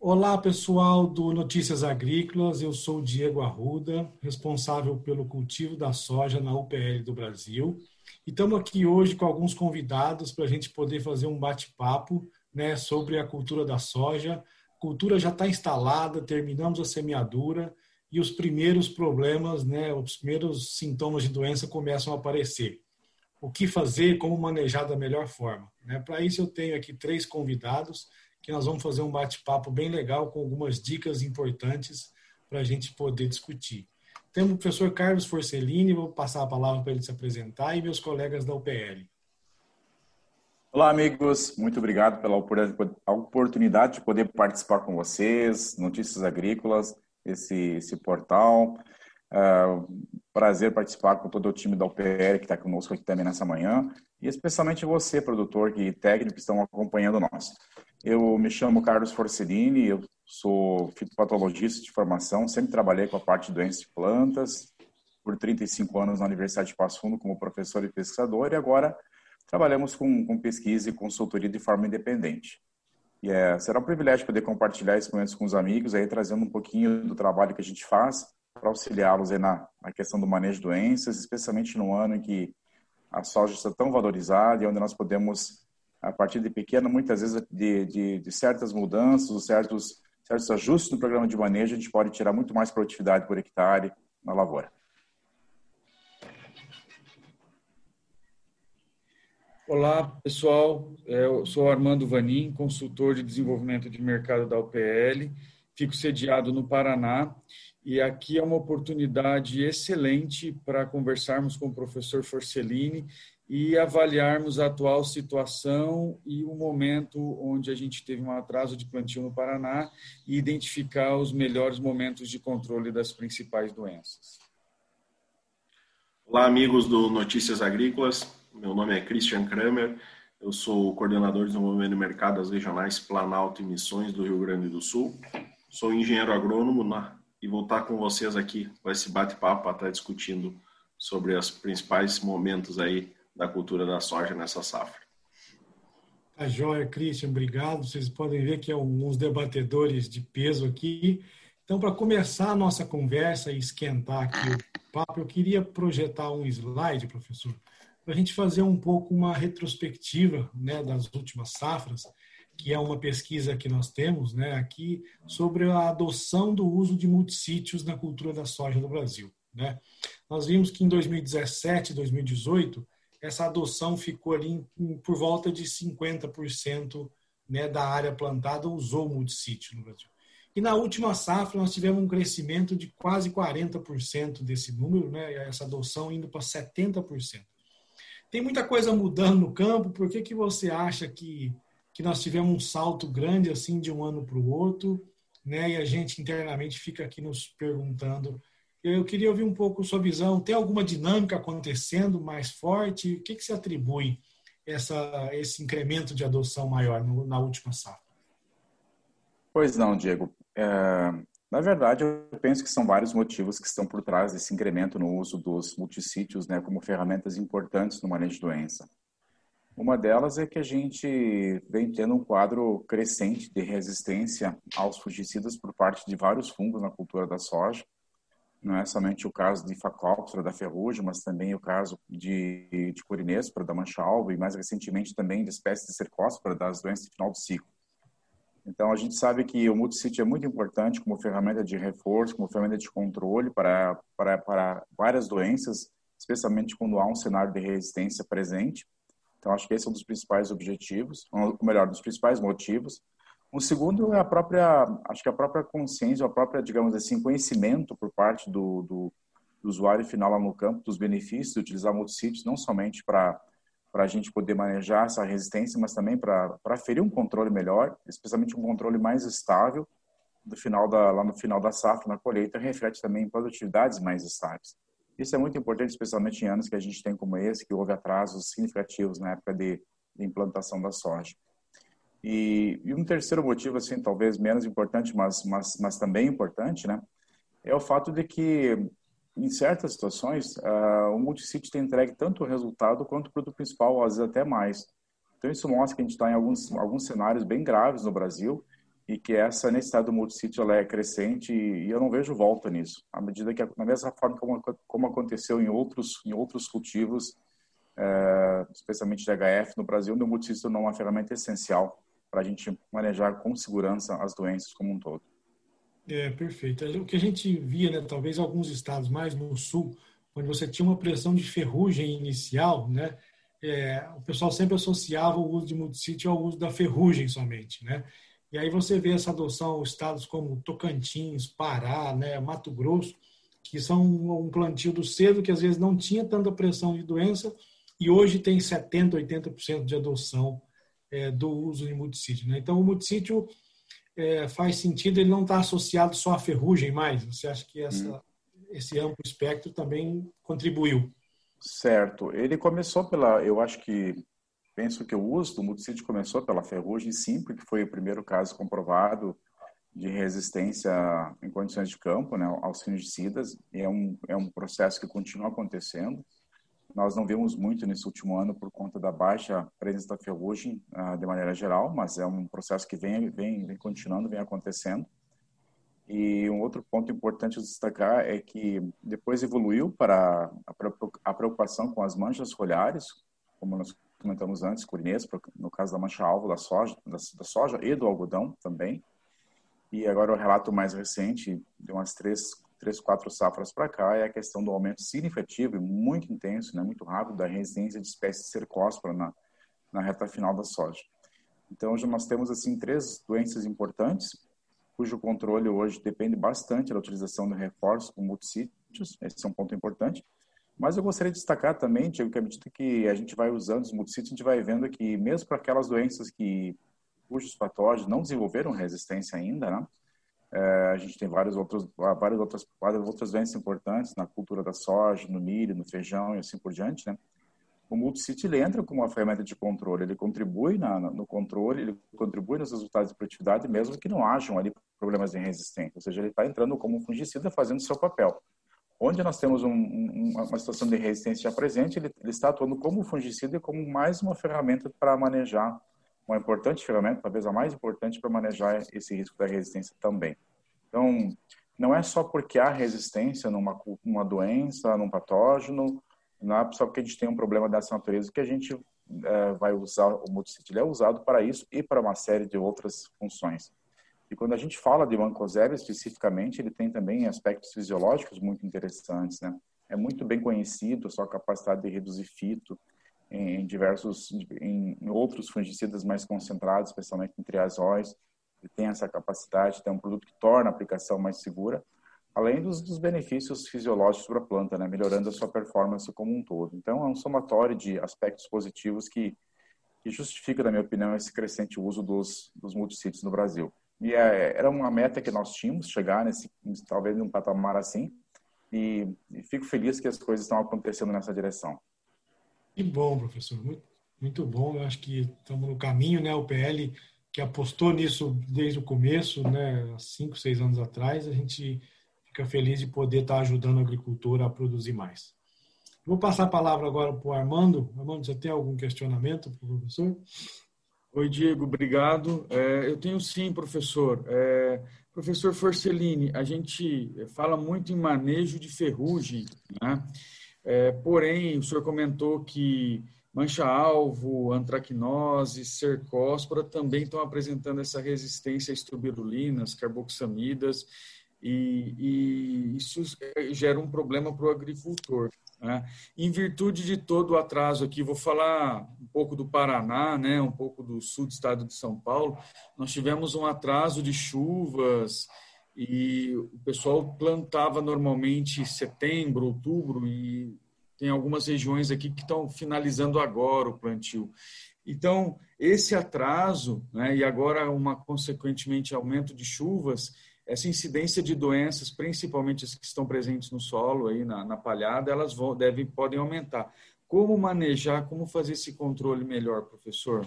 Olá, pessoal do Notícias Agrícolas. Eu sou o Diego Arruda, responsável pelo cultivo da soja na UPL do Brasil. E estamos aqui hoje com alguns convidados para a gente poder fazer um bate-papo, né, sobre a cultura da soja. A cultura já está instalada, terminamos a semeadura e os primeiros problemas, né, os primeiros sintomas de doença começam a aparecer. O que fazer, como manejar da melhor forma, né? Para isso eu tenho aqui três convidados que nós vamos fazer um bate-papo bem legal com algumas dicas importantes para a gente poder discutir. Temos o professor Carlos Forcellini, vou passar a palavra para ele se apresentar, e meus colegas da UPL. Olá, amigos. Muito obrigado pela oportunidade de poder participar com vocês, Notícias Agrícolas, esse portal. Prazer participar com todo o time da UPL que está conosco aqui também nessa manhã, e especialmente você, produtor e técnico, que estão acompanhando nós. Eu me chamo Carlos Forcellini, eu sou fitopatologista de formação, sempre trabalhei com a parte de doenças de plantas, por 35 anos na Universidade de Passo Fundo como professor e pesquisador, e agora trabalhamos com pesquisa e consultoria de forma independente. E será um privilégio poder compartilhar esses momentos com os amigos, aí trazendo um pouquinho do trabalho que a gente faz para auxiliá-los aí na questão do manejo de doenças, especialmente no ano em que a soja está tão valorizada e onde nós podemos, a partir de pequeno, muitas vezes de certas mudanças, certos ajustes no programa de manejo, a gente pode tirar muito mais produtividade por hectare na lavoura. Olá, pessoal. Eu sou Armando Vanin, consultor de desenvolvimento de mercado da UPL. Fico sediado no Paraná e aqui é uma oportunidade excelente para conversarmos com o professor Forcellini e avaliarmos a atual situação e o momento onde a gente teve um atraso de plantio no Paraná e identificar os melhores momentos de controle das principais doenças. Olá, amigos do Notícias Agrícolas. Meu nome é Christian Kramer. Eu sou o coordenador de desenvolvimento do mercado das regionais Planalto e Missões do Rio Grande do Sul. Sou engenheiro agrônomo e vou estar com vocês aqui com esse bate-papo para estar discutindo sobre os principais momentos aí da cultura da soja nessa safra. Tá joia, Christian, obrigado. Vocês podem ver que é uns debatedores de peso aqui. Então, para começar a nossa conversa e esquentar aqui o papo, eu queria projetar um slide, professor, para a gente fazer um pouco uma retrospectiva, né, das últimas safras, que é uma pesquisa que nós temos, né, aqui sobre a adoção do uso de multissítios na cultura da soja no Brasil, né? Nós vimos que em 2017, 2018, essa adoção ficou ali por volta de 50%, né, da área plantada usou multissítio no Brasil. E na última safra nós tivemos um crescimento de quase 40% desse número, né, essa adoção indo para 70%. Tem muita coisa mudando no campo. Por que você acha que nós tivemos um salto grande assim de um ano para o outro, né? E a gente internamente fica aqui nos perguntando. Eu queria ouvir um pouco sua visão. Tem alguma dinâmica acontecendo mais forte? O que se atribui esse incremento de adoção maior na última safra? Pois não, Diego. Na verdade, eu penso que são vários motivos que estão por trás desse incremento no uso dos multissítios, né, como ferramentas importantes no manejo de doença. Uma delas é que a gente vem tendo um quadro crescente de resistência aos fungicidas por parte de vários fungos na cultura da soja. Não é somente o caso de Phacopsora, da ferrugem, mas também o caso de Corinespora, da mancha-alvo, e mais recentemente também de espécies de Cercospora, das doenças de final do ciclo. Então, a gente sabe que o multissítio é muito importante como ferramenta de reforço, como ferramenta de controle para várias doenças, especialmente quando há um cenário de resistência presente. Então, acho que esse é um dos principais objetivos, ou melhor, dos principais motivos. O segundo é a própria consciência, a própria, digamos assim, conhecimento por parte do usuário final lá no campo dos benefícios de utilizar multissítios, não somente para a gente poder manejar essa resistência, mas também para aferir um controle melhor, especialmente um controle mais estável lá no final da safra, na colheita, reflete também em produtividades mais estáveis. Isso é muito importante, especialmente em anos que a gente tem como esse, que houve atrasos significativos na época de implantação da soja. E um terceiro motivo, assim, talvez menos importante, mas também importante, né, é o fato de que em certas situações, o multissítio tem entregue tanto o resultado quanto o produto principal, às vezes até mais. Então, isso mostra que a gente está em alguns cenários bem graves no Brasil e que essa necessidade do multissítio ela é crescente e eu não vejo volta nisso. À medida que, da mesma forma como aconteceu em outros cultivos, especialmente de HF no Brasil, o multissítio tornou uma ferramenta essencial para a gente manejar com segurança as doenças como um todo. Perfeito. O que a gente via, né, talvez alguns estados mais no sul, onde você tinha uma pressão de ferrugem inicial, né, o pessoal sempre associava o uso de multissítio ao uso da ferrugem somente, né? E aí você vê essa adoção em estados como Tocantins, Pará, né, Mato Grosso, que são um plantio do cedo que às vezes não tinha tanta pressão de doença e hoje tem 70%, 80% de adoção do uso de multissítio, né? Então o multissítio faz sentido, ele não está associado só à ferrugem mais. Você acha que esse amplo espectro também contribuiu? Certo. Ele começou penso que o uso do multissítio começou pela ferrugem, sim, porque foi o primeiro caso comprovado de resistência em condições de campo, né, aos fungicidas, e é um processo que continua acontecendo. Nós não vimos muito nesse último ano por conta da baixa presença da ferrugem de maneira geral, mas é um processo que vem continuando, vem acontecendo. E um outro ponto importante de destacar é que depois evoluiu para a preocupação com as manchas foliares, como nós comentamos antes, curinês, no caso da mancha-alvo da soja e do algodão também. E agora o relato mais recente, de umas 4 safras para cá, é a questão do aumento significativo e muito intenso, né, muito rápido, da resistência de espécies de cercóspora na reta final da soja. Então, hoje nós temos assim 3 doenças importantes, cujo controle hoje depende bastante da utilização de reforços com multissítios, esse é um ponto importante. Mas eu gostaria de destacar também, Diego, que à medida que a gente vai usando os multissítios, a gente vai vendo que mesmo para aquelas doenças cujos patógenos não desenvolveram resistência ainda, né? A gente tem várias outras doenças importantes na cultura da soja, no milho, no feijão e assim por diante, né? O multissítio ele entra como uma ferramenta de controle, ele contribui no controle, ele contribui nos resultados de produtividade, mesmo que não hajam ali problemas de resistência, ou seja, ele está entrando como fungicida fazendo seu papel. Onde nós temos uma situação de resistência já presente, ele está atuando como fungicida e como mais uma ferramenta para manejar, uma importante ferramenta, talvez a mais importante para manejar esse risco da resistência também. Então, não é só porque há resistência numa doença, num patógeno, não é só porque a gente tem um problema dessa natureza que a gente vai usar o multissítio. Ele é usado para isso e para uma série de outras funções. E quando a gente fala de mancozeb especificamente, ele tem também aspectos fisiológicos muito interessantes, né? É muito bem conhecido a sua capacidade de reduzir fito em outros fungicidas mais concentrados, especialmente em triazóis. Ele tem essa capacidade, tem um produto que torna a aplicação mais segura, além dos benefícios fisiológicos para a planta, né? Melhorando a sua performance como um todo. Então, é um somatório de aspectos positivos que justifica, na minha opinião, esse crescente uso dos multissítios no Brasil. E era uma meta que nós tínhamos, chegar talvez num patamar assim, e fico feliz que as coisas estão acontecendo nessa direção. Que bom, professor, muito, muito bom. Eu acho que estamos no caminho, né? O PL que apostou nisso desde o começo, né? Há 5, 6 anos atrás, a gente fica feliz de poder estar ajudando o agricultor a produzir mais. Vou passar a palavra agora para o Armando. Armando, você tem algum questionamento para o professor? Oi, Diego, obrigado. Eu tenho sim, professor. Professor Forcellini, a gente fala muito em manejo de ferrugem, né? Porém, o senhor comentou que mancha-alvo, antracnose, cercóspora também estão apresentando essa resistência a estrobirulinas, carboxamidas, e isso gera um problema para o agricultor. Em virtude de todo o atraso aqui, vou falar um pouco do Paraná, né, um pouco do sul do estado de São Paulo. Nós tivemos um atraso de chuvas e o pessoal plantava normalmente setembro, outubro, e tem algumas regiões aqui que estão finalizando agora o plantio. Então, esse atraso, né, e agora consequentemente aumento de chuvas, essa incidência de doenças, principalmente as que estão presentes no solo, aí na palhada, elas podem aumentar. Como manejar, como fazer esse controle melhor, professor?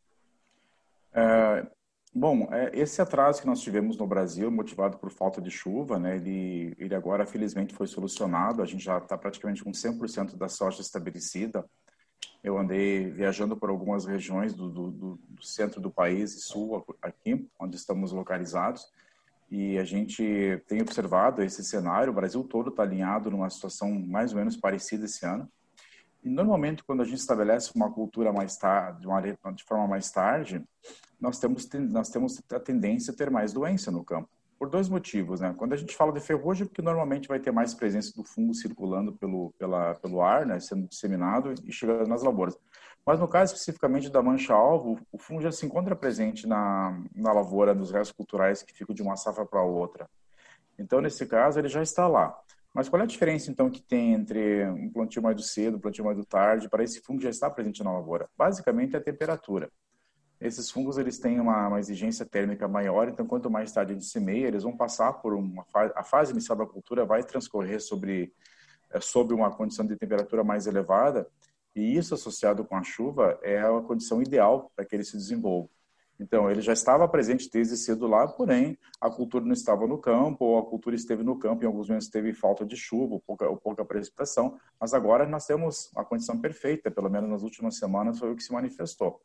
Esse atraso que nós tivemos no Brasil, motivado por falta de chuva, né, ele agora, felizmente, foi solucionado. A gente já está praticamente com 100% da soja estabelecida. Eu andei viajando por algumas regiões do centro do país e sul aqui, onde estamos localizados, e a gente tem observado esse cenário. O Brasil todo está alinhado numa situação mais ou menos parecida esse ano. E normalmente, quando a gente estabelece uma cultura mais tarde, de forma mais tarde, nós temos a tendência a ter mais doença no campo. Por dois motivos, né? Quando a gente fala de ferrugem, porque normalmente vai ter mais presença do fungo circulando pelo ar, né? Sendo disseminado e chegando nas lavouras. Mas no caso especificamente da mancha-alvo, o fungo já se encontra presente na lavoura dos restos culturais que ficam de uma safra para outra. Então, nesse caso, ele já está lá. Mas qual é a diferença, então, que tem entre um plantio mais cedo, um plantio mais tarde, para esse fungo já estar presente na lavoura? Basicamente, é a temperatura. Esses fungos, eles têm uma exigência térmica maior, então, quanto mais tarde a gente semeia, eles vão passar por a fase inicial da cultura vai transcorrer sobre uma condição de temperatura mais elevada, e isso, associado com a chuva, é a condição ideal para que ele se desenvolva. Então, ele já estava presente desde cedo lá, porém, a cultura não estava no campo, ou a cultura esteve no campo, em alguns momentos teve falta de chuva, ou pouca precipitação, mas agora nós temos a condição perfeita, pelo menos nas últimas semanas foi o que se manifestou.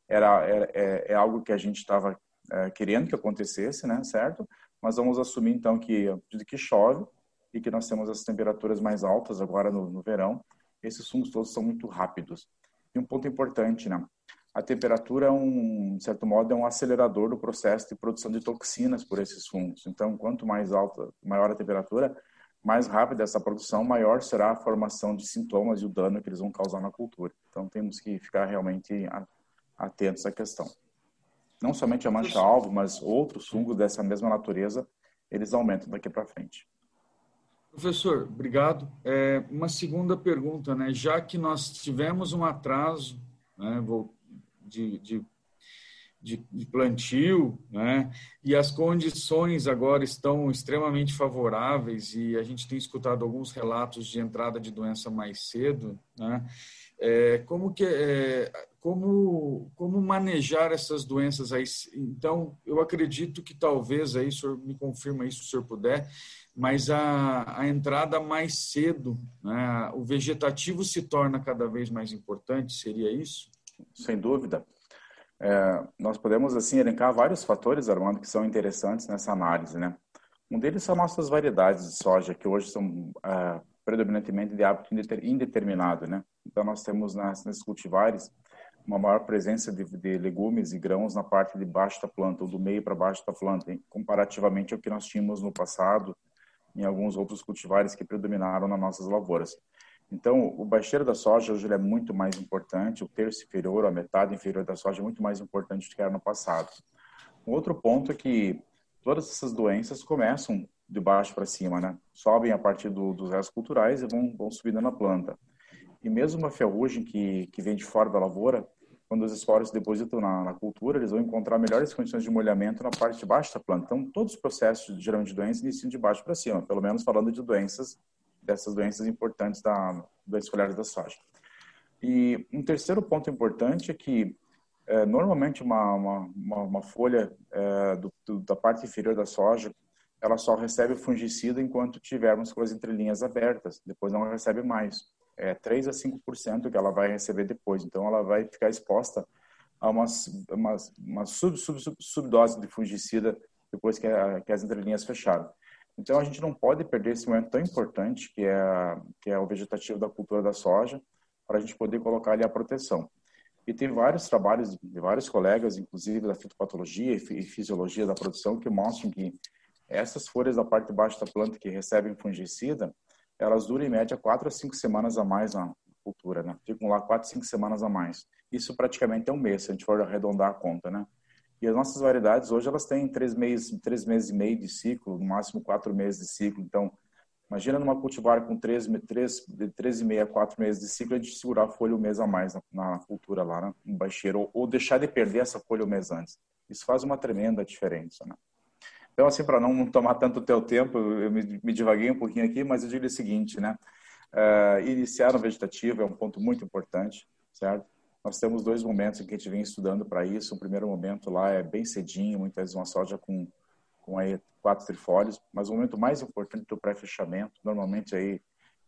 É algo que a gente estava querendo que acontecesse, né, certo? Mas vamos assumir, então, que chove e que nós temos as temperaturas mais altas agora no verão. Esses fungos todos são muito rápidos. E um ponto importante, né? A temperatura, de certo modo, é um acelerador do processo de produção de toxinas por esses fungos. Então, quanto mais alta, maior a temperatura, mais rápida essa produção, maior será a formação de sintomas e o dano que eles vão causar na cultura. Então, temos que ficar realmente atentos à questão. Não somente a mancha-alvo, mas outros fungos dessa mesma natureza, eles aumentam daqui para frente. Professor, obrigado. Uma segunda pergunta, né? Já que nós tivemos um atraso, né, de plantio, né? E as condições agora estão extremamente favoráveis e a gente tem escutado alguns relatos de entrada de doença mais cedo, né? Como manejar essas doenças aí? Então, eu acredito que talvez, aí o senhor me confirma isso, se o senhor puder, mas a entrada mais cedo, né? O vegetativo se torna cada vez mais importante, seria isso? Sem dúvida. Nós podemos, assim, elencar vários fatores, Armando, que são interessantes nessa análise, né? Um deles são nossas variedades de soja, que hoje são predominantemente de hábito indeterminado, né? Então, nós temos nesses cultivares uma maior presença de legumes e grãos na parte de baixo da planta, ou do meio para baixo da planta, comparativamente ao que nós tínhamos no passado, em alguns outros cultivares que predominaram nas nossas lavouras. Então, o baixeiro da soja hoje ele é muito mais importante, o terço inferior, a metade inferior da soja é muito mais importante do que era no passado. Um outro ponto é que todas essas doenças começam de baixo para cima, né? Sobem a partir dos restos culturais e vão subindo na planta. E mesmo uma ferrugem que vem de fora da lavoura, quando os esporos se depositam na cultura, eles vão encontrar melhores condições de molhamento na parte de baixo da planta. Então, todos os processos geralmente de doença iniciam de baixo para cima, pelo menos falando de dessas doenças importantes das folhagens da soja. E um terceiro ponto importante é que, normalmente, uma folha da parte inferior da soja, ela só recebe o fungicida enquanto tivermos com as entrelinhas abertas, depois não recebe mais. 3 a 5% que ela vai receber depois. Então, ela vai ficar exposta a uma subdose de fungicida depois que as entrelinhas fecharam. Então, a gente não pode perder esse momento tão importante, que é o vegetativo da cultura da soja, para a gente poder colocar ali a proteção. E tem vários trabalhos de vários colegas, inclusive da fitopatologia e fisiologia da produção, que mostram que essas folhas da parte de baixo da planta que recebem fungicida, elas duram em média 4 a 5 semanas a mais na cultura, né? Ficam lá 4 a 5 semanas a mais. Isso praticamente é um mês, se a gente for arredondar a conta, né? E as nossas variedades hoje, elas têm 3 meses e meio de ciclo, no máximo 4 meses de ciclo. Então, imagina numa cultivar com 3,5 a 4 meses de ciclo, a gente segurar a folha um mês a mais na cultura lá, né? No baixeiro, ou deixar de perder essa folha um mês antes. Isso faz uma tremenda diferença, né? Então, assim, para não tomar tanto o teu tempo, eu me divaguei um pouquinho aqui, mas eu diria o seguinte, né? Iniciar no vegetativo é um ponto muito importante, certo? Nós temos 2 momentos em que a gente vem estudando para isso. O primeiro momento lá é bem cedinho, muitas vezes uma soja com aí 4 trifólios, mas o momento mais importante é o pré-fechamento, normalmente aí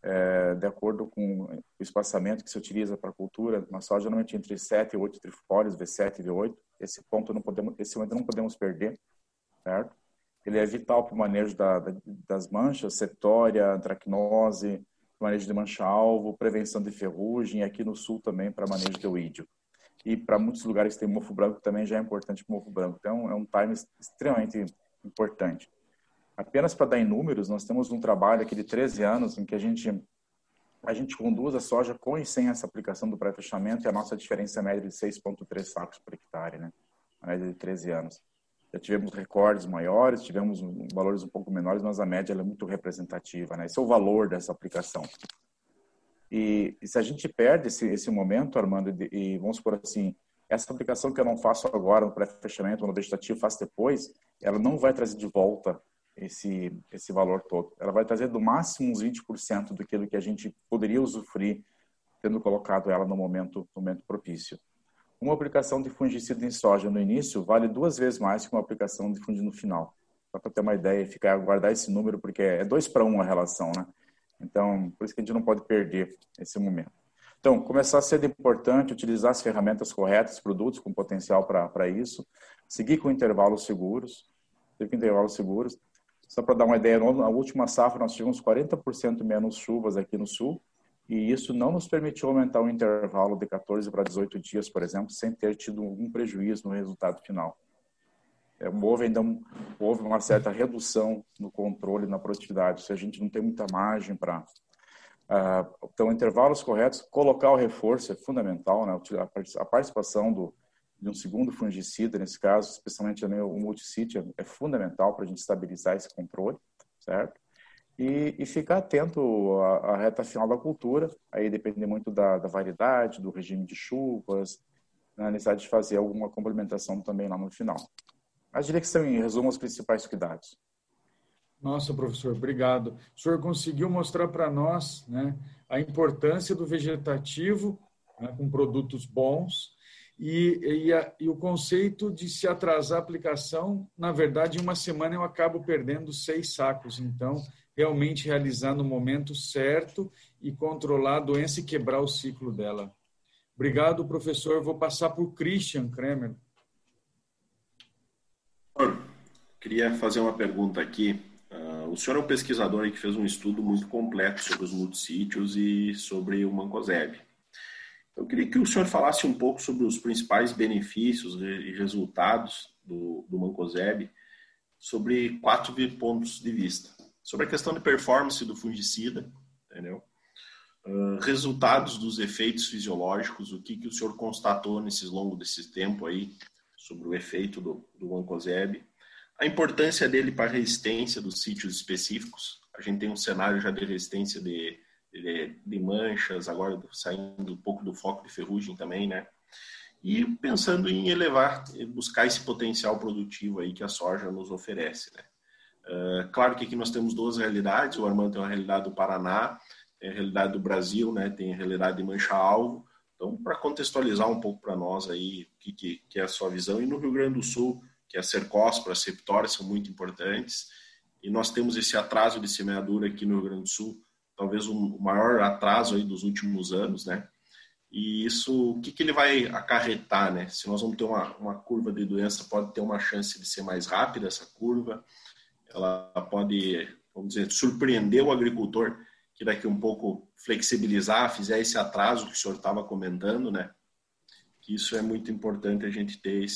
de acordo com o espaçamento que se utiliza para a cultura, na soja normalmente entre 7 e 8 trifólios, V7 e V8. Esse momento não podemos perder, certo? Ele é vital para o manejo das manchas, septória, antracnose, manejo de mancha-alvo, prevenção de ferrugem, e aqui no sul também para manejo de oídio. E para muitos lugares que tem mofo branco também já é importante para o mofo branco. Então, é um time extremamente importante. Apenas para dar em números, nós temos um trabalho aqui de 13 anos em que a gente conduz a soja com e sem essa aplicação do pré-fechamento, e a nossa diferença média é de 6,3 sacos por hectare, né? A média de 13 anos. Já tivemos recordes maiores, tivemos valores um pouco menores, mas a média ela é muito representativa, né? Esse é o valor dessa aplicação. E se a gente perde esse momento, Armando, e vamos supor assim, essa aplicação que eu não faço agora no pré-fechamento ou no vegetativo, faço depois, ela não vai trazer de volta esse valor todo. Ela vai trazer do máximo uns 20% daquilo que a gente poderia usufruir tendo colocado ela no momento propício. Uma aplicação de fungicida em soja no início vale 2 vezes mais que uma aplicação de fungicida no final. Só para ter uma ideia e guardar esse número, porque é 2-1 a relação, né? Então, por isso que a gente não pode perder esse momento. Então, começar a ser importante, utilizar as ferramentas corretas, produtos com potencial para isso, seguir com intervalos seguros. Só para dar uma ideia, na última safra nós tivemos 40% menos chuvas aqui no sul, e isso não nos permitiu aumentar o intervalo de 14 para 18 dias, por exemplo, sem ter tido algum prejuízo no resultado final. Houve uma certa redução no controle, na produtividade. Se a gente não tem muita margem para... então, intervalos corretos, colocar o reforço é fundamental, né? A participação de um segundo fungicida, nesse caso, especialmente o multisite, é fundamental para a gente estabilizar esse controle, certo? E ficar atento à reta final da cultura, aí depende muito da variedade, do regime de chuvas, na necessidade de fazer alguma complementação também lá no final. Mas diria que são, em resumo, os principais cuidados. Nossa, professor, obrigado. O senhor conseguiu mostrar para nós, né, a importância do vegetativo, né, com produtos bons, e o conceito de se atrasar a aplicação, na verdade, em uma semana eu acabo perdendo 6 sacos. Então, realmente realizar no momento certo e controlar a doença e quebrar o ciclo dela. Obrigado, professor. Vou passar para o Christian Kremer. Queria fazer uma pergunta aqui. O senhor é um pesquisador que fez um estudo muito completo sobre os multissítios e sobre o mancozeb. Eu queria que o senhor falasse um pouco sobre os principais benefícios e resultados do mancozeb sobre 4 pontos de vista. Sobre a questão de performance do fungicida, entendeu? Resultados dos efeitos fisiológicos, o que o senhor constatou longo desse tempo aí sobre o efeito do mancozeb, a importância dele para a resistência dos sítios específicos. A gente tem um cenário já de resistência de manchas, agora saindo um pouco do foco de ferrugem também, né? E pensando em buscar esse potencial produtivo aí que a soja nos oferece, né? Claro que aqui nós temos 2 realidades. O Armando tem uma realidade do Paraná, tem a realidade do Brasil, né? Tem a realidade de mancha-alvo. Então, para contextualizar um pouco para nós aí o que é a sua visão. E no Rio Grande do Sul, que a cercóspora, a septória são muito importantes. E nós temos esse atraso de semeadura aqui no Rio Grande do Sul, talvez o maior atraso aí dos últimos anos, né? E isso, o que ele vai acarretar, né? Se nós vamos ter uma curva de doença, pode ter uma chance de ser mais rápida essa curva. Ela pode, vamos dizer, surpreender o agricultor que daqui um pouco flexibilizar, fizer esse atraso que o senhor estava comentando, né? Que isso é muito importante a gente ter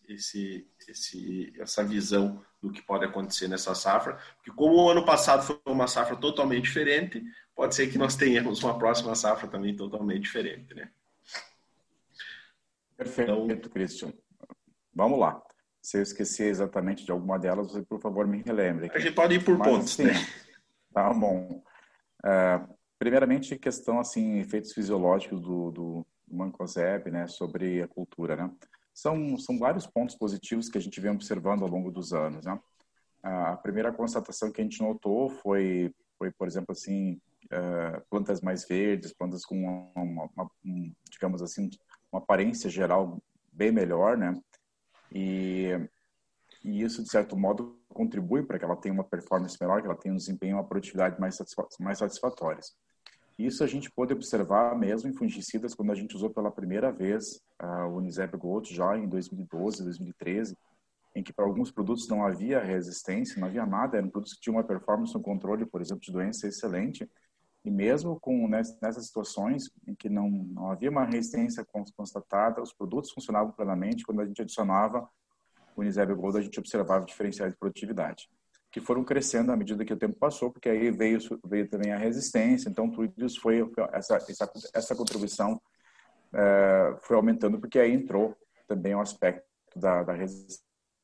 essa visão do que pode acontecer nessa safra, porque como o ano passado foi uma safra totalmente diferente, pode ser que nós tenhamos uma próxima safra também totalmente diferente, né? Perfeito, então, Christian. Vamos lá. Se eu esquecer exatamente de alguma delas, você, por favor, me relembre. A gente pode ir por pontos, sim, né? Tá bom. Primeiramente, questão, assim, efeitos fisiológicos do mancozeb, né, sobre a cultura, né? São vários pontos positivos que a gente vem observando ao longo dos anos, né? A primeira constatação que a gente notou foi por exemplo, assim, plantas mais verdes, plantas com digamos assim, uma aparência geral bem melhor, né? E isso, de certo modo, contribui para que ela tenha uma performance melhor, que ela tenha um desempenho e uma produtividade mais satisfatórias. Isso a gente pôde observar mesmo em fungicidas quando a gente usou pela primeira vez o Uniseb Gold já em 2012, 2013, em que para alguns produtos não havia resistência, não havia nada, eram produtos que tinham uma performance no controle, por exemplo, de doença excelente, e mesmo com nessas situações em que não havia uma resistência constatada, os produtos funcionavam plenamente. Quando a gente adicionava o Uniseb Gold, a gente observava diferenciais de produtividade, que foram crescendo à medida que o tempo passou, porque aí veio também a resistência. Então tudo isso foi essa contribuição foi aumentando, porque aí entrou também o aspecto da resistência.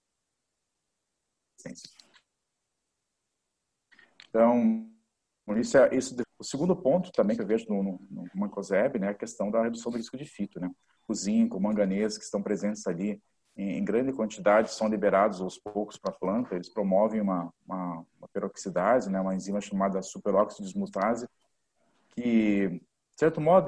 Então isso. O segundo ponto também que eu vejo no Mancozeb, né, é a questão da redução do risco de fito, né? O zinco, o manganês, que estão presentes ali em grande quantidade, são liberados aos poucos para a planta. Eles promovem uma peroxidase, né, uma enzima chamada superóxido dismutase, que, de certo modo,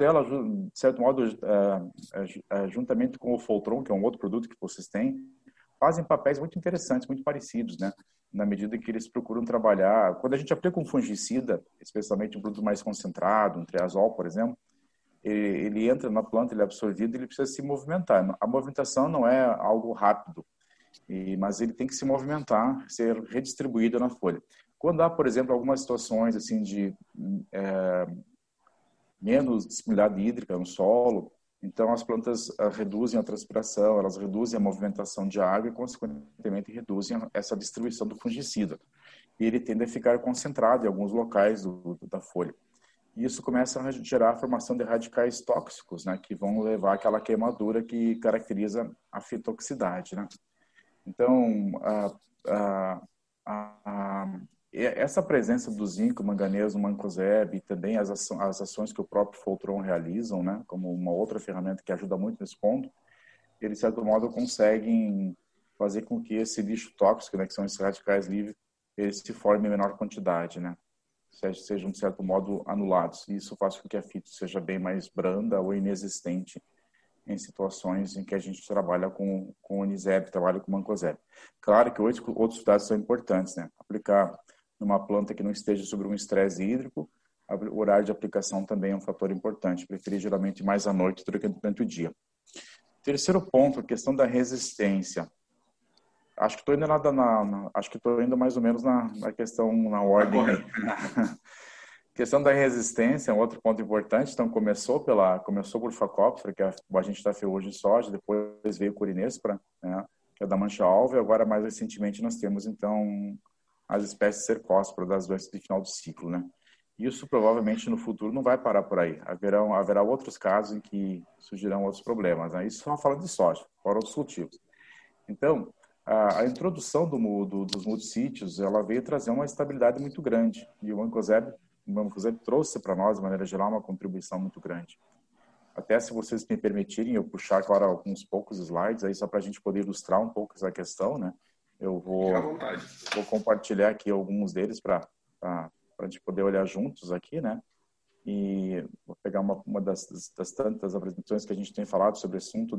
juntamente com o Foltron, que é um outro produto que vocês têm, fazem papéis muito interessantes, muito parecidos, né? Na medida que eles procuram trabalhar. Quando a gente aplica um fungicida, especialmente um produto mais concentrado, um triazol, por exemplo, ele entra na planta, ele é absorvido, ele precisa se movimentar. A movimentação não é algo rápido, mas ele tem que se movimentar, ser redistribuído na folha. Quando há, por exemplo, algumas situações assim de menos disponibilidade hídrica no solo, então as plantas reduzem a transpiração, elas reduzem a movimentação de água e, consequentemente, reduzem essa distribuição do fungicida. E ele tende a ficar concentrado em alguns locais da folha. E isso começa a gerar a formação de radicais tóxicos, né, que vão levar àquela queimadura que caracteriza a fitoxicidade, né? Então, essa presença do zinco, manganês, o Mancozeb e também as ações que o próprio Foltron realizam, né, como uma outra ferramenta que ajuda muito nesse ponto, eles, de certo modo, conseguem fazer com que esse lixo tóxico, né, que são esses radicais livres, eles se formem em menor quantidade, né? Sejam, de certo modo, anulados. E isso faz com que a fito seja bem mais branda ou inexistente em situações em que a gente trabalha com o Uniseb, trabalha com o Mancozeb. Claro que outros dados são importantes, né? Aplicar numa planta que não esteja sobre um estresse hídrico, o horário de aplicação também é um fator importante. Preferir geralmente mais à noite do que durante o dia. Terceiro ponto, a questão da resistência. Acho que estou indo acho que estou indo mais ou menos na questão, na ordem. Questão da resistência é um outro ponto importante. Então começou por Phacopsora, que é a gente da ferrugem de soja, depois veio Corinespra, né, que é da mancha alva, e agora mais recentemente nós temos então as espécies Cercospora, das doenças de final de ciclo, né? Isso provavelmente no futuro não vai parar por aí. Haverá outros casos em que surgirão outros problemas, né? Isso só falando de soja, fora outros cultivos. Então, a introdução dos multissítios, ela veio trazer uma estabilidade muito grande. E o Mancozeb trouxe para nós, de maneira geral, uma contribuição muito grande. Até, se vocês me permitirem, eu puxar agora alguns poucos slides, aí só para a gente poder ilustrar um pouco essa questão, né? Eu vou compartilhar aqui alguns deles para a gente poder olhar juntos aqui, né? E vou pegar uma das tantas apresentações que a gente tem falado sobre o assunto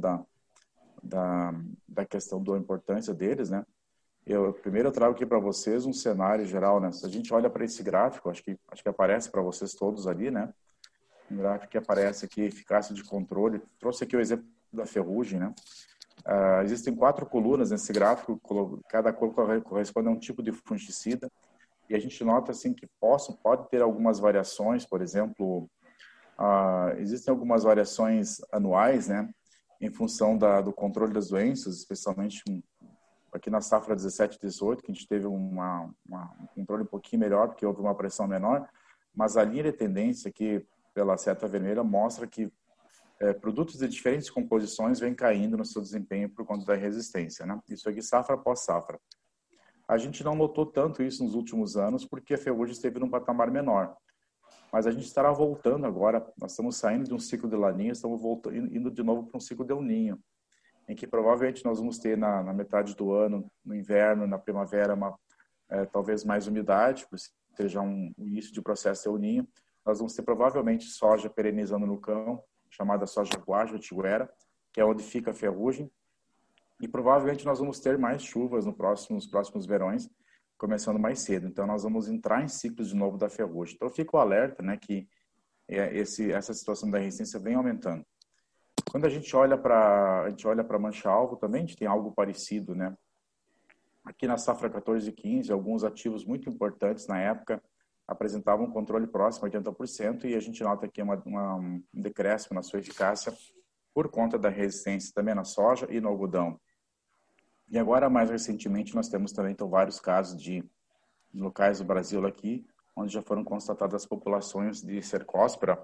da questão da importância deles, né? Primeiro eu trago aqui para vocês um cenário geral, né? Se a gente olha para esse gráfico, acho que aparece para vocês todos ali, né? Um gráfico que aparece aqui, eficácia de controle. Trouxe aqui o exemplo da ferrugem, né? Existem 4 colunas nesse gráfico, cada coluna corresponde a um tipo de fungicida, e a gente nota assim que pode ter algumas variações, por exemplo, existem algumas variações anuais, né? Em função do controle das doenças, especialmente aqui na safra 17 e 18, que a gente teve um controle um pouquinho melhor, porque houve uma pressão menor, mas a linha de tendência aqui, pela seta vermelha, mostra que produtos de diferentes composições vêm caindo no seu desempenho por conta da resistência, né? Isso aqui safra após safra. A gente não notou tanto isso nos últimos anos, porque a ferrugem esteve num patamar menor. Mas a gente estará voltando agora, nós estamos saindo de um ciclo de laninha, estamos indo de novo para um ciclo de El Niño, em que provavelmente nós vamos ter na metade do ano, no inverno, na primavera, talvez mais umidade, por ter já um início de processo El Niño. Nós vamos ter provavelmente soja perenizando no cão, chamada soja guajo-tiguera, que é onde fica a ferrugem, e provavelmente nós vamos ter mais chuvas nos próximos verões, começando mais cedo. Então nós vamos entrar em ciclos de novo da ferrugem. Então fica o alerta, né, que essa situação da resistência vem aumentando. Quando a gente olha para mancha-alvo também, a gente tem algo parecido, né? Aqui na safra 14 e 15, alguns ativos muito importantes na época apresentavam um controle próximo a 80% e a gente nota aqui um decréscimo na sua eficácia por conta da resistência também na soja e no algodão. E agora, mais recentemente, nós temos também então, vários casos de locais do Brasil aqui, onde já foram constatadas populações de Cercospora,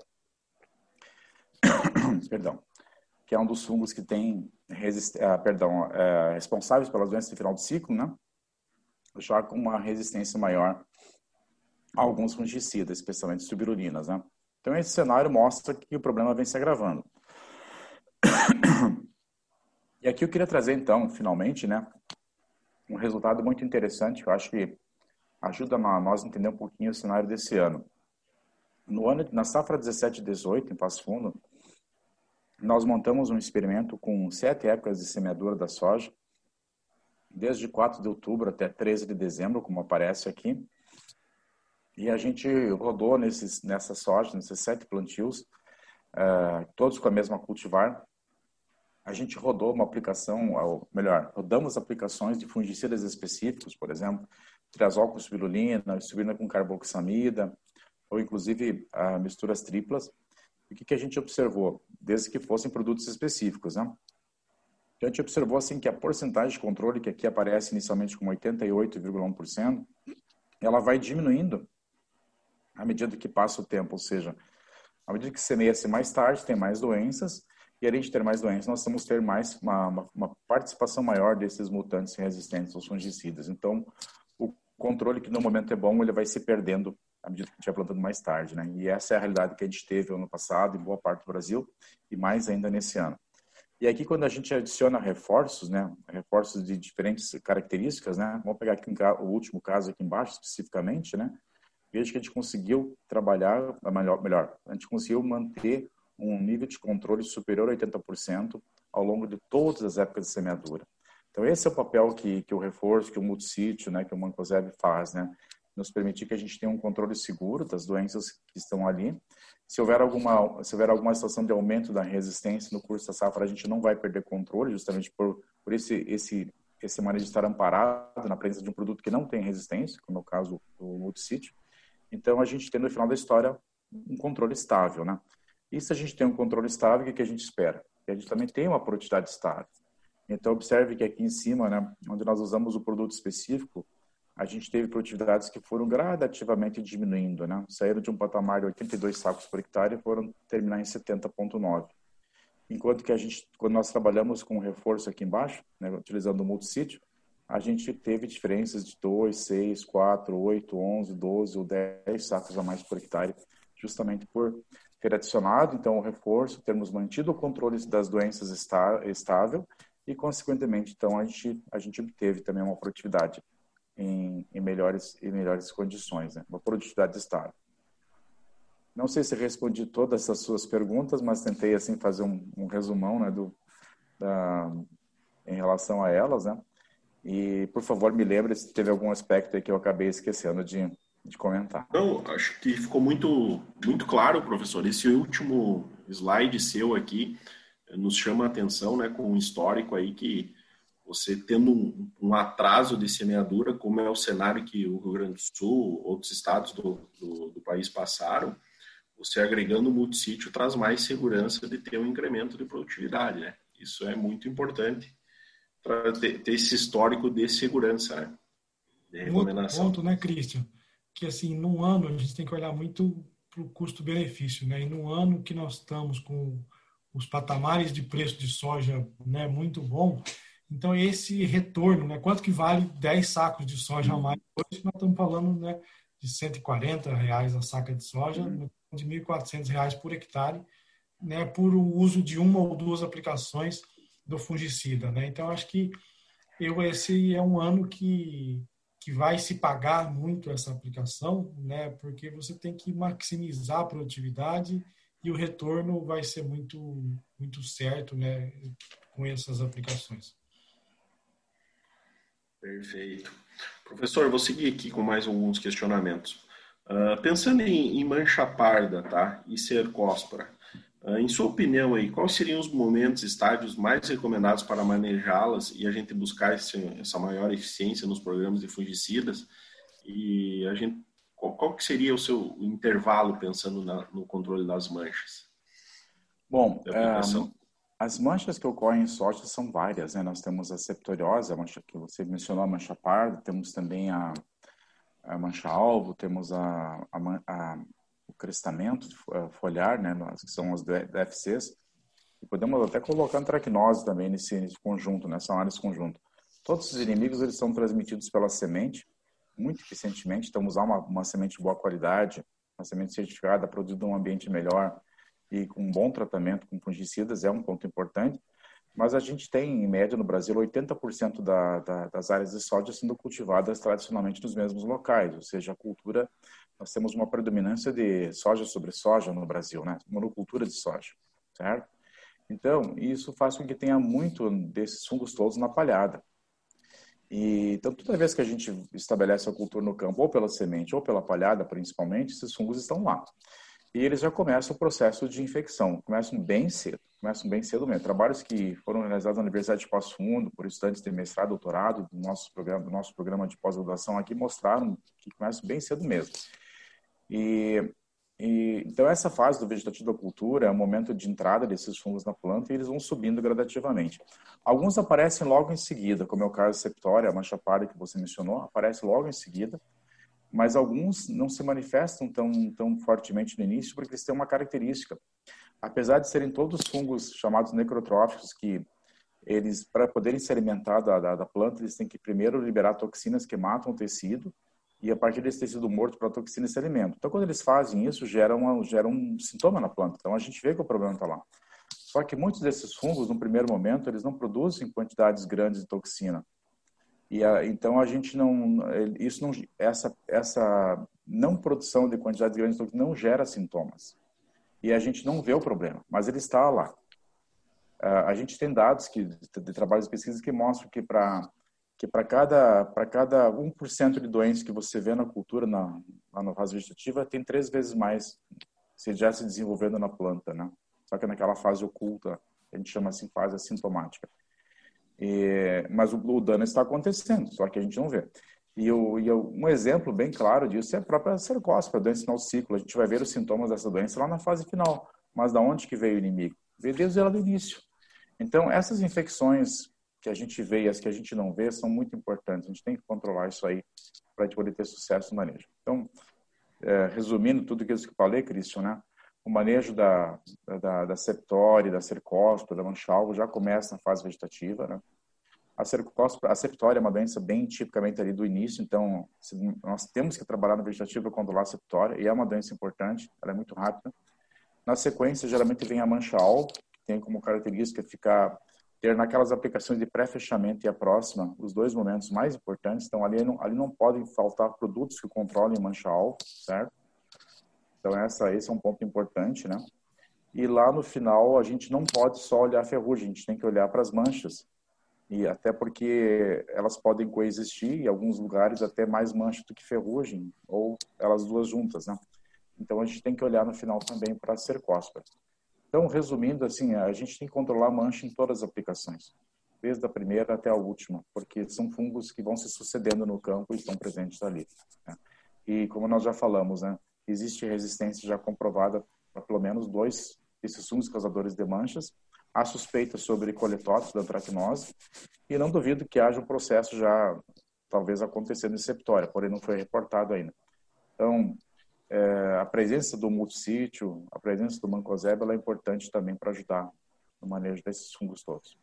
perdão, que é um dos fungos que tem responsáveis pelas doenças de final de ciclo, né? Já com uma resistência maior a alguns fungicidas, especialmente subirulinas, né? Então, esse cenário mostra que o problema vem se agravando. E aqui eu queria trazer, então, finalmente, né, um resultado muito interessante, que eu acho que ajuda a nós a entender um pouquinho o cenário desse ano. Na safra 17 e 18, em Passo Fundo, nós montamos um experimento com 7 épocas de semeadura da soja, desde 4 de outubro até 13 de dezembro, como aparece aqui. E a gente rodou nessa soja, nesses 7 plantios, todos com a mesma cultivar. A gente rodou uma aplicação, rodamos aplicações de fungicidas específicos, por exemplo, triazol com spirulina, spirulina com carboxamida, ou inclusive misturas triplas. O que a gente observou? Desde que fossem produtos específicos, né? A gente observou assim que a porcentagem de controle, que aqui aparece inicialmente com 88,1%, ela vai diminuindo à medida que passa o tempo, ou seja, à medida que semeia-se mais tarde, tem mais doenças, e além de ter mais doenças, nós vamos ter mais uma participação maior desses mutantes resistentes aos fungicidas. Então, o controle que no momento é bom, ele vai se perdendo à medida que a gente vai plantando mais tarde, né? E essa é a realidade que a gente teve ano passado, em boa parte do Brasil, e mais ainda nesse ano. E aqui, quando a gente adiciona reforços, né? Reforços de diferentes características, né? Vamos pegar aqui o último caso aqui embaixo, especificamente, né? Veja que a gente conseguiu trabalhar, melhor, a gente conseguiu manter um nível de controle superior a 80% ao longo de todas as épocas de semeadura. Então, esse é o papel que o reforço, que o multissítio, né, que o Mancozeb faz, né? Nos permitir que a gente tenha um controle seguro das doenças que estão ali. Se houver alguma situação de aumento da resistência no curso da safra, a gente não vai perder controle, justamente por esse manejo de estar amparado na presença de um produto que não tem resistência, como é o caso do multissítio. Então, a gente tem, no final da história, um controle estável, né? E se a gente tem um controle estável, o que a gente espera? Que a gente também tem uma produtividade estável. Então, observe que aqui em cima, né, onde nós usamos o produto específico, a gente teve produtividades que foram gradativamente diminuindo, né? Saíram de um patamar de 82 sacos por hectare e foram terminar em 70,9. Enquanto que quando nós trabalhamos com o reforço aqui embaixo, né, utilizando o multissítio, a gente teve diferenças de 2, 6, 4, 8, 11, 12 ou 10 sacos a mais por hectare, justamente por ter adicionado, então, o reforço, termos mantido o controle das doenças estável e, consequentemente, então, a gente obteve também uma produtividade em melhores condições, né? Uma produtividade estável. Não sei se respondi todas essas suas perguntas, mas tentei, assim, fazer um resumão, né, em relação a elas, né? E, por favor, me lembre se teve algum aspecto aí que eu acabei esquecendo de comentar. Não, acho que ficou muito, muito claro, professor. Esse último slide seu aqui nos chama a atenção, né, com um histórico aí que você tendo um atraso de semeadura, como é o cenário que o Rio Grande do Sul, outros estados do país passaram, você agregando o multissítio traz mais segurança de ter um incremento de produtividade, né? Isso é muito importante para ter esse histórico de segurança, né? De recomendação. Outro ponto, né, Christian? Que assim, num ano a gente tem que olhar muito para o custo-benefício, né? E num ano que nós estamos com os patamares de preço de soja, né, muito bom, então esse retorno, né, quanto que vale 10 sacos de soja a mais? Hoje nós estamos falando, né, de R$ 140 a saca de soja, de R$ 1.400 por hectare, né, por o uso de uma ou duas aplicações do fungicida, né? Então acho que esse é um ano que vai se pagar muito essa aplicação, né? Porque você tem que maximizar a produtividade e o retorno vai ser muito certo, né? Com essas aplicações. Perfeito. Professor, eu vou seguir aqui com mais alguns questionamentos. Pensando em mancha parda, tá? E cercóspora, em sua opinião aí, quais seriam os momentos, estádios mais recomendados para manejá-las e a gente buscar essa maior eficiência nos programas de fungicidas? E a gente, qual que seria o seu intervalo pensando no controle das manchas Bom, de aplicação? as manchas que ocorrem em soja são várias, né? Nós temos a septoriose, a mancha que você mencionou, a mancha parda, temos também a mancha-alvo, temos o crestamento foliar, né? Que são as DFCs, e podemos até colocar antracnose também nesse conjunto, nessa análise conjunto. Todos os inimigos eles são transmitidos pela semente, muito eficientemente. Então, usar uma semente de boa qualidade, uma semente certificada, produzida num ambiente melhor e com um bom tratamento com fungicidas é um ponto importante. Mas a gente tem, em média, no Brasil, 80% das áreas de soja sendo cultivadas tradicionalmente nos mesmos locais, ou seja, a cultura, nós temos uma predominância de soja sobre soja no Brasil, né? Monocultura de soja, certo? Então, isso faz com que tenha muito desses fungos todos na palhada. E, então, toda vez que a gente estabelece a cultura no campo, ou pela semente, ou pela palhada, principalmente, esses fungos estão lá. E eles já começam o processo de infecção, começam bem cedo mesmo. Trabalhos que foram realizados na Universidade de Passo Fundo por estudantes de mestrado, doutorado do nosso programa de pós-graduação aqui mostraram que começam bem cedo mesmo. Então essa fase do vegetativo da cultura é o momento de entrada desses fungos na planta e eles vão subindo gradativamente. Alguns aparecem logo em seguida, como é o caso septória, a mancha parda que você mencionou, aparece logo em seguida. Mas alguns não se manifestam tão fortemente no início porque eles têm uma característica. Apesar de serem todos fungos chamados necrotróficos, que eles, para poderem se alimentar da planta, eles têm que primeiro liberar toxinas que matam o tecido e a partir desse tecido morto para a toxina se alimentam. Então, quando eles fazem isso, gera um sintoma na planta. Então, a gente vê que o problema está lá. Só que muitos desses fungos, no primeiro momento, eles não produzem quantidades grandes de toxina. Então a gente essa não produção de quantidades grandes de toxina não gera sintomas e a gente não vê o problema, mas ele está lá. A gente tem dados de trabalhos de pesquisa que mostram que para cada 1% de doença que você vê na cultura na fase vegetativa tem 3 vezes mais já se desenvolvendo na planta, né? Só que naquela fase oculta, a gente chama assim fase assintomática. Mas o dano está acontecendo, só que a gente não vê. Um exemplo bem claro disso é a própria cercóspora, a doença final do ciclo. A gente vai ver os sintomas dessa doença lá na fase final. Mas da onde que veio o inimigo? Veio desde lá do início. Então, essas infecções que a gente vê e as que a gente não vê são muito importantes. A gente tem que controlar isso aí para a gente poder ter sucesso no manejo. Então, resumindo tudo isso que eu falei, Christian, né? O manejo da septória, da cercóspora, da mancha-alvo já começa na fase vegetativa, né? A septória é uma doença bem tipicamente ali do início, então nós temos que trabalhar no vegetativo para controlar a septória, e é uma doença importante, ela é muito rápida. Na sequência, geralmente vem a mancha-alvo, que tem como característica ter naquelas aplicações de pré-fechamento e a próxima, os 2 momentos mais importantes. Então, ali não podem faltar produtos que controlem mancha-alvo, certo? Então, esse é um ponto importante, né? E lá no final, a gente não pode só olhar a ferrugem, a gente tem que olhar para as manchas. E até porque elas podem coexistir, em alguns lugares até mais mancha do que ferrugem, ou elas duas juntas, né? Então, a gente tem que olhar no final também para a cercóspora. Então, resumindo, assim, a gente tem que controlar a mancha em todas as aplicações, desde a primeira até a última, porque são fungos que vão se sucedendo no campo e estão presentes ali, né? E como nós já falamos, né? Existe resistência já comprovada para pelo menos 2 desses fungos causadores de manchas. Há suspeita sobre coletópsis da antracnose e não duvido que haja um processo já talvez acontecendo em septória, porém não foi reportado ainda. Então, a presença do multissítio, a presença do mancozeb, ela é importante também para ajudar no manejo desses fungos todos.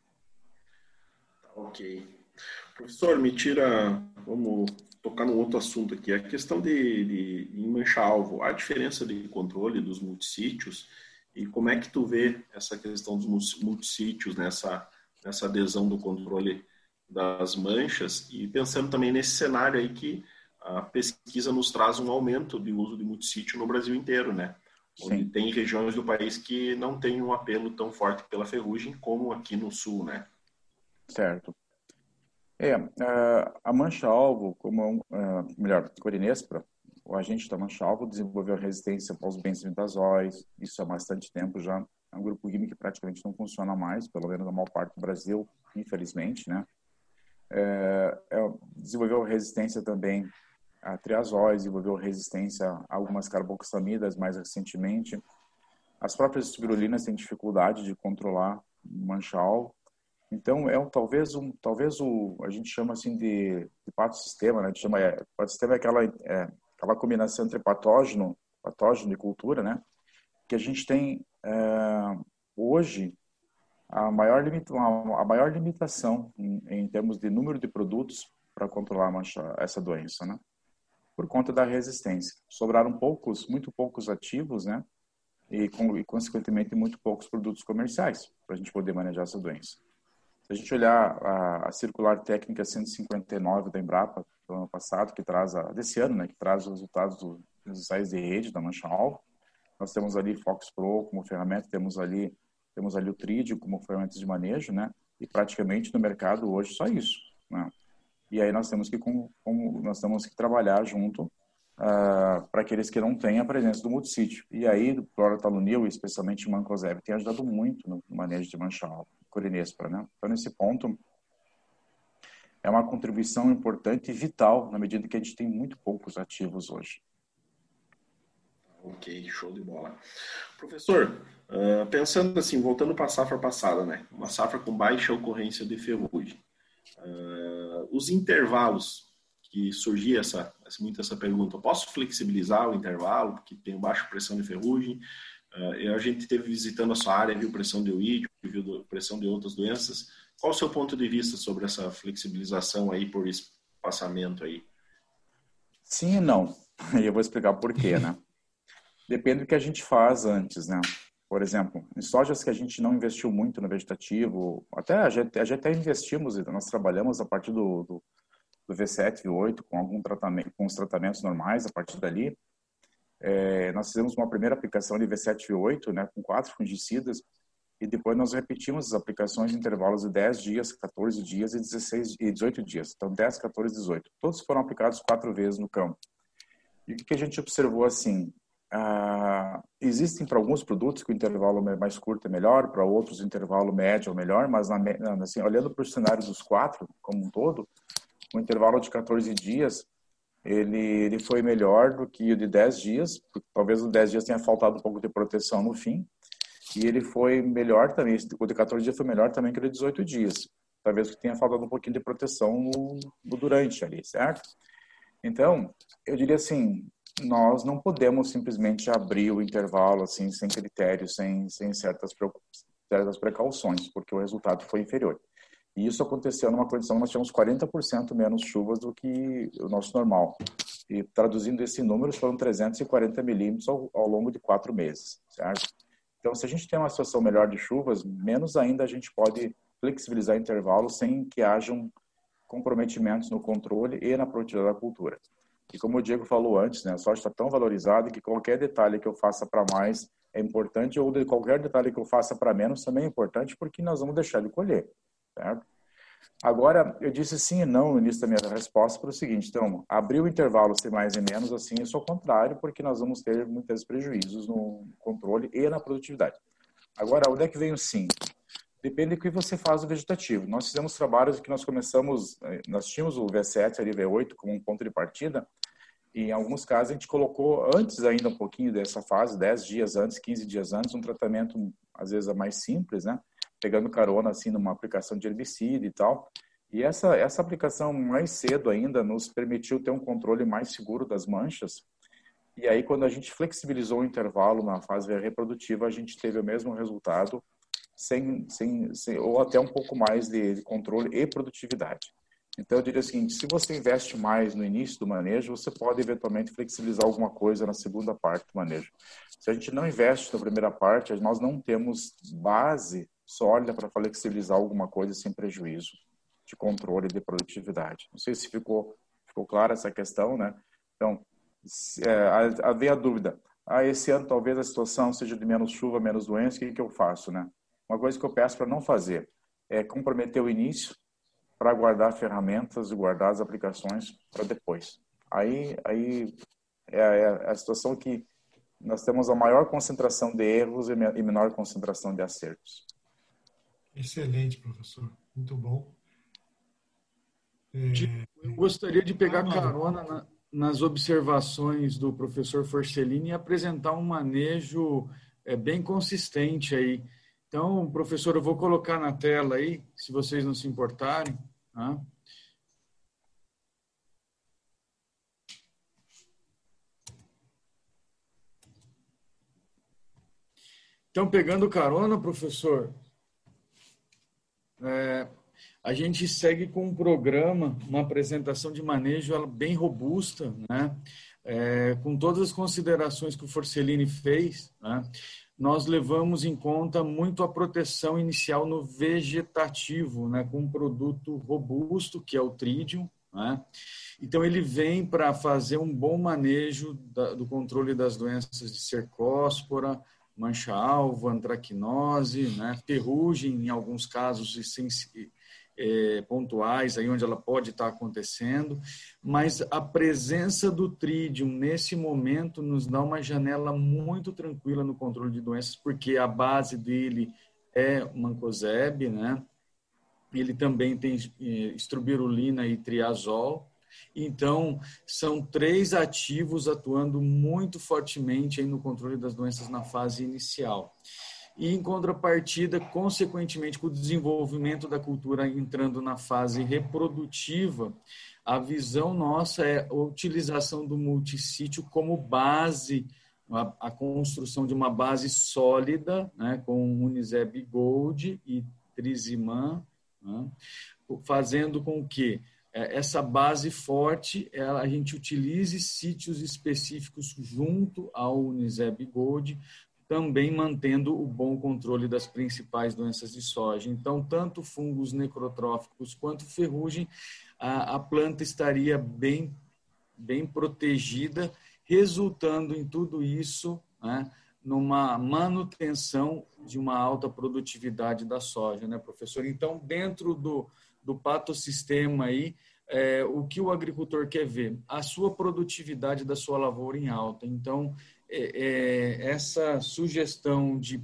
Ok. Professor, vamos tocar num outro assunto aqui, a questão de mancha-alvo, a diferença de controle dos multissítios e como é que tu vê essa questão dos multissítios nessa adesão do controle das manchas e pensando também nesse cenário aí que a pesquisa nos traz um aumento de uso de multissítio no Brasil inteiro, né? Onde Sim. tem regiões do país que não tem um apelo tão forte pela ferrugem como aqui no sul, né? Certo. A mancha-alvo, como Corinéspora, o agente da mancha-alvo desenvolveu resistência aos benzimidazóis, isso há bastante tempo já. É um grupo químico que praticamente não funciona mais, pelo menos na maior parte do Brasil, infelizmente, né? Desenvolveu resistência também a triazóis, desenvolveu resistência a algumas carboxamidas mais recentemente. As próprias espirulinas têm dificuldade de controlar mancha-alvo. Então, a gente chama assim de patossistema, né? A gente chama, patossistema é aquela combinação entre patógeno e cultura, né? Que a gente tem hoje a maior limitação em termos de número de produtos para controlar essa doença, né? Por conta da resistência. Sobraram muito poucos ativos, né? E consequentemente, muito poucos produtos comerciais para a gente poder manejar essa doença. Se a gente olhar a circular técnica 159 da Embrapa do ano passado, desse ano, né? Que traz os resultados dos ensaios de rede da mancha-alvo, nós temos ali Fox Pro como ferramenta, temos ali o Trídio como ferramenta de manejo, né? E praticamente no mercado hoje só isso, né? E aí nós temos que trabalhar junto para aqueles que não têm a presença do multissítio. E aí o clorotalonil, especialmente o mancozeb, tem ajudado muito no manejo de mancha-alvo, Corinespra, né? Então nesse ponto é uma contribuição importante e vital na medida que a gente tem muito poucos ativos hoje. Ok, show de bola. Professor, pensando assim, voltando para a safra passada, né? Uma safra com baixa ocorrência de ferrugem. Os intervalos que surgia muito essa pergunta, eu posso flexibilizar o intervalo porque tenho baixa pressão de ferrugem? A gente esteve visitando a sua área, viu pressão de oídio, viu pressão de outras doenças. Qual o seu ponto de vista sobre essa flexibilização aí por espaçamento aí? Sim e não. E eu vou explicar por quê, né? Depende do que a gente faz antes, né? Por exemplo, em sojas que a gente não investiu muito no vegetativo, a gente até investimos, nós trabalhamos a partir do V7, V8, com algum tratamento, com os tratamentos normais a partir dali. Nós fizemos uma primeira aplicação de V7, V8, né, com 4 fungicidas, e depois nós repetimos as aplicações em intervalos de 10 dias, 14 dias e 18 dias. Então, 10, 14 e 18. Todos foram aplicados 4 vezes no campo. E o que a gente observou assim? Existem para alguns produtos que o intervalo mais curto é melhor, para outros o intervalo médio é melhor, mas assim, olhando para o cenário dos 4 como um todo, o intervalo de 14 dias ele foi melhor do que o de 10 dias, porque talvez o 10 dias tenha faltado um pouco de proteção no fim, e ele foi melhor também, o de 14 dias foi melhor também que o de 18 dias, talvez tenha faltado um pouquinho de proteção no durante ali, certo? Então, eu diria assim, nós não podemos simplesmente abrir o intervalo assim sem critérios, sem certas precauções, porque o resultado foi inferior. E isso aconteceu numa condição que nós tínhamos 40% menos chuvas do que o nosso normal. E traduzindo esse número, foram 340 milímetros ao longo de 4 meses, certo? Então, se a gente tem uma situação melhor de chuvas, menos ainda a gente pode flexibilizar intervalos sem que hajam comprometimentos no controle e na produtividade da cultura. E como o Diego falou antes, né, a soja está tão valorizada que qualquer detalhe que eu faça para mais é importante, ou qualquer detalhe que eu faça para menos também é importante, porque nós vamos deixar de colher, certo? Agora, eu disse sim e não no início da minha resposta para o seguinte, então, abrir o intervalo ser mais e menos, assim, isso é o contrário, porque nós vamos ter muitos prejuízos no controle e na produtividade. Agora, onde é que vem o sim? Depende do que você faz no vegetativo. Nós fizemos trabalhos que nós tínhamos o V7 ali, V8 como um ponto de partida, e em alguns casos a gente colocou antes ainda um pouquinho dessa fase, 10 dias antes, 15 dias antes, um tratamento às vezes mais simples, né? Pegando carona assim numa aplicação de herbicida e tal. E essa aplicação mais cedo ainda nos permitiu ter um controle mais seguro das manchas. E aí quando a gente flexibilizou o intervalo na fase reprodutiva, a gente teve o mesmo resultado, ou até um pouco mais de controle e produtividade. Então, eu diria o seguinte, se você investe mais no início do manejo, você pode eventualmente flexibilizar alguma coisa na segunda parte do manejo. Se a gente não investe na primeira parte, nós não temos base sólida para flexibilizar alguma coisa sem prejuízo de controle e de produtividade. Não sei se ficou clara essa questão, né? Então, havia a dúvida. Esse ano talvez a situação seja de menos chuva, menos doença, o que eu faço, né? Uma coisa que eu peço para não fazer é comprometer o início para guardar ferramentas e guardar as aplicações para depois. Aí é a situação que nós temos a maior concentração de erros e menor concentração de acertos. Excelente, professor. Muito bom. Eu gostaria de pegar carona nas observações do professor Forcellini e apresentar um manejo bem consistente aí. Então, professor, eu vou colocar na tela aí, se vocês não se importarem. Tá? Então, pegando carona, professor, a gente segue com um programa, uma apresentação de manejo bem robusta, né? Com todas as considerações que o Forcellini fez, né? Nós levamos em conta muito a proteção inicial no vegetativo, né? Com um produto robusto, que é o Tridium, né? Então, ele vem para fazer um bom manejo do controle das doenças de cercóspora, mancha-alvo, antracnose, né? Ferrugem, em alguns casos, pontuais, aí onde ela pode estar acontecendo, mas a presença do Tridium nesse momento nos dá uma janela muito tranquila no controle de doenças, porque a base dele é mancozeb, né? Ele também tem estrubirulina e triazol. Então, são 3 ativos atuando muito fortemente aí no controle das doenças na fase inicial. E, em contrapartida, consequentemente, com o desenvolvimento da cultura entrando na fase reprodutiva, a visão nossa é a utilização do multissítio como base, a construção de uma base sólida, né, com Uniseb Gold e Triziman, né, fazendo com que essa base forte, a gente utilize sítios específicos junto ao Uniseb Gold, também mantendo o bom controle das principais doenças de soja. Então, tanto fungos necrotróficos quanto ferrugem, a planta estaria bem protegida, resultando em tudo isso, né, numa manutenção de uma alta produtividade da soja, né, professor? Então, dentro do patossistema aí, o que o agricultor quer ver? A sua produtividade da sua lavoura em alta. Então, essa sugestão de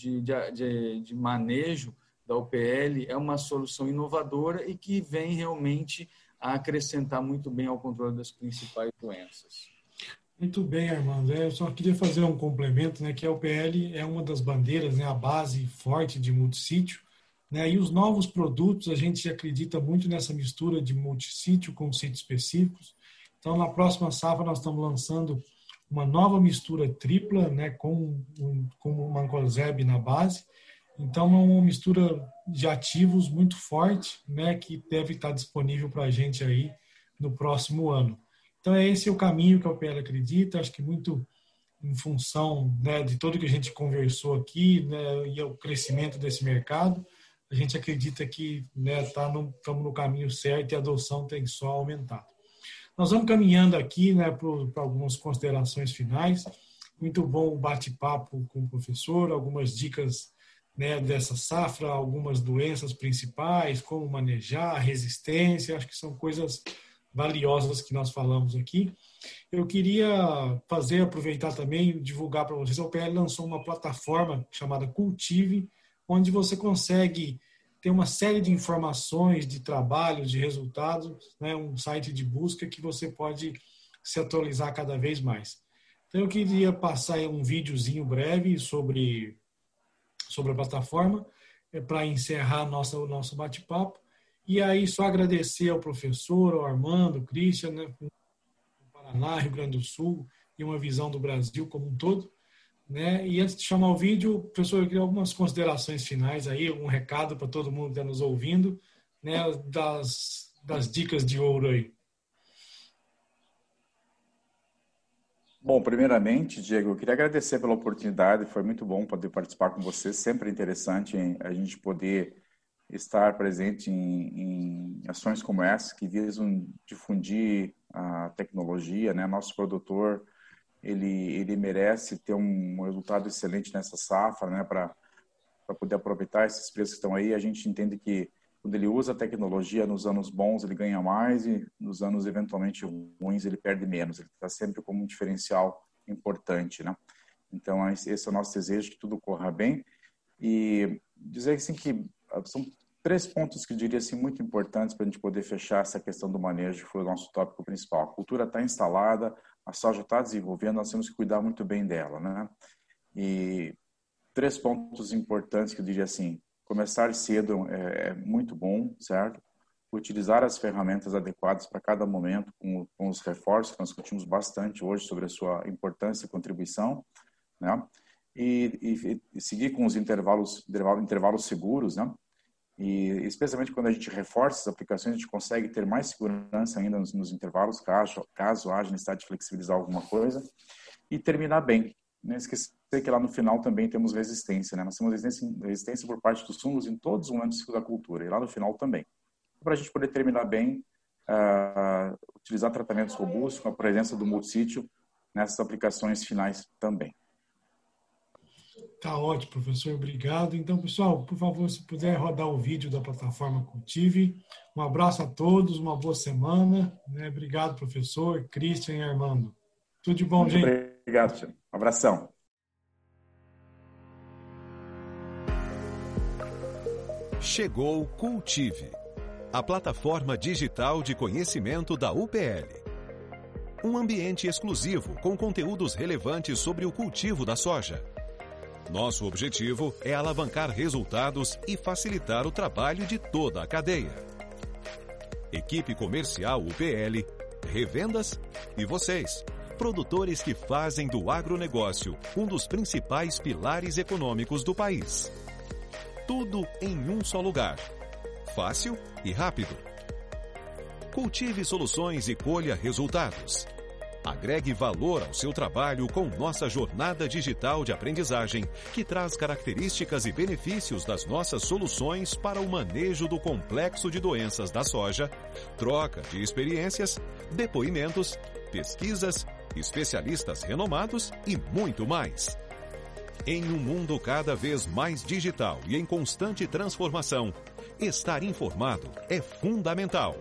manejo da UPL é uma solução inovadora e que vem realmente a acrescentar muito bem ao controle das principais doenças. Muito bem, Armando. Eu só queria fazer um complemento, né, que a UPL é uma das bandeiras, né, a base forte de multissítio, né, e os novos produtos, a gente acredita muito nessa mistura de multissítio com sítios específicos. Então, na próxima safra, nós estamos lançando uma nova mistura tripla, né, com o mancozeb na base. Então, é uma mistura de ativos muito forte, né, que deve estar disponível para a gente aí no próximo ano. Então, esse é o caminho que a UPL acredita, acho que muito em função, né, de tudo que a gente conversou aqui, né, e o crescimento desse mercado, a gente acredita que, né, estamos no caminho certo e a adoção tem só aumentado. Nós vamos caminhando aqui, né, para algumas considerações finais. Muito bom o bate-papo com o professor, algumas dicas, né, dessa safra, algumas doenças principais, como manejar, resistência, acho que são coisas valiosas que nós falamos aqui. Eu queria aproveitar também, divulgar para vocês, a UPL lançou uma plataforma chamada Cultive, onde você consegue ter uma série de informações, de trabalhos, de resultados, né, um site de busca que você pode se atualizar cada vez mais. Então, eu queria passar um videozinho breve sobre a plataforma, para encerrar o nosso bate-papo. E aí, só agradecer ao professor, ao Armando, ao Christian, né, do Paraná, Rio Grande do Sul, e uma visão do Brasil como um todo. Né? E antes de chamar o vídeo, professor, eu queria algumas considerações finais aí, um recado para todo mundo que está nos ouvindo, né, das dicas de ouro aí. Bom, primeiramente, Diego, eu queria agradecer pela oportunidade, foi muito bom poder participar com você, sempre interessante a gente poder estar presente em ações como essa, que visam difundir a tecnologia, né? Nosso produtor, ele merece ter um resultado excelente nessa safra, né? Para poder aproveitar esses preços que estão aí. A gente entende que quando ele usa a tecnologia nos anos bons, ele ganha mais e nos anos eventualmente ruins, ele perde menos. Ele está sempre como um diferencial importante, né? Então, esse é o nosso desejo, que tudo corra bem. E dizer assim que são 3 pontos que eu diria assim, muito importantes para a gente poder fechar essa questão do manejo, que foi o nosso tópico principal. A cultura está instalada, a soja está desenvolvendo, nós temos que cuidar muito bem dela, né? E 3 pontos importantes que eu diria assim: começar cedo é muito bom, certo? Utilizar as ferramentas adequadas para cada momento, com os reforços que nós discutimos bastante hoje sobre a sua importância e contribuição, né? E seguir com os intervalos seguros, né? E especialmente quando a gente reforça as aplicações, a gente consegue ter mais segurança ainda nos intervalos, caso haja necessidade de flexibilizar alguma coisa, e terminar bem. Não esquecer que lá no final também temos resistência, né? Nós temos resistência por parte dos fungos em todos os momentos do ciclo da cultura, e lá no final também. Para a gente poder terminar bem, utilizar tratamentos robustos com a presença do multissítio nessas aplicações finais também. Tá ótimo, professor, obrigado. Então, pessoal, por favor, se puder rodar o vídeo da plataforma Cultive. Um abraço a todos, uma boa semana, né? Obrigado, professor, Christian e Armando. Tudo de bom, muito gente. Obrigado, Tiago. Um abração. Chegou Cultive, a plataforma digital de conhecimento da UPL. Um ambiente exclusivo com conteúdos relevantes sobre o cultivo da soja. Nosso objetivo é alavancar resultados e facilitar o trabalho de toda a cadeia. Equipe comercial UPL, revendas e vocês, produtores que fazem do agronegócio um dos principais pilares econômicos do país. Tudo em um só lugar. Fácil e rápido. Cultive soluções e colha resultados. Agregue valor ao seu trabalho com nossa jornada digital de aprendizagem, que traz características e benefícios das nossas soluções para o manejo do complexo de doenças da soja, troca de experiências, depoimentos, pesquisas, especialistas renomados e muito mais. Em um mundo cada vez mais digital e em constante transformação, estar informado é fundamental.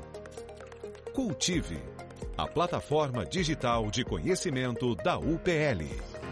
Cultive, a plataforma digital de conhecimento da UPL.